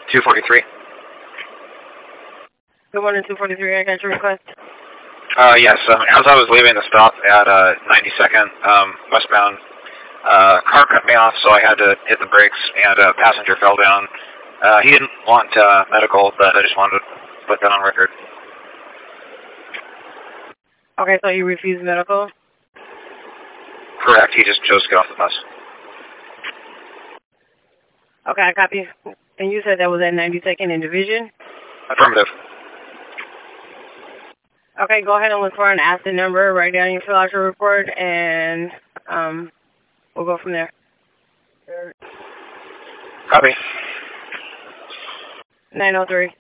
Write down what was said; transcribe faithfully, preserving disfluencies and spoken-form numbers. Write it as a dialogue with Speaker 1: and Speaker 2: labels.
Speaker 1: two forty-three.
Speaker 2: Good morning, two forty-three. I got your request.
Speaker 1: Uh, yes. Um, as I was leaving the stop at uh, ninety-second um, westbound, uh, car cut me off, so I had to hit the brakes, and a passenger fell down. Uh, he didn't want uh, medical, but I just wanted to put that on record.
Speaker 2: Okay, so you refused medical?
Speaker 1: Correct. He just chose to get off the bus.
Speaker 2: Okay, I copy. And you said that was at ninety-second in Division?
Speaker 1: Affirmative.
Speaker 2: Okay, go ahead and look for an accident number, write down your fill out your report, and um, we'll go from there.
Speaker 1: Copy.
Speaker 2: nine oh three.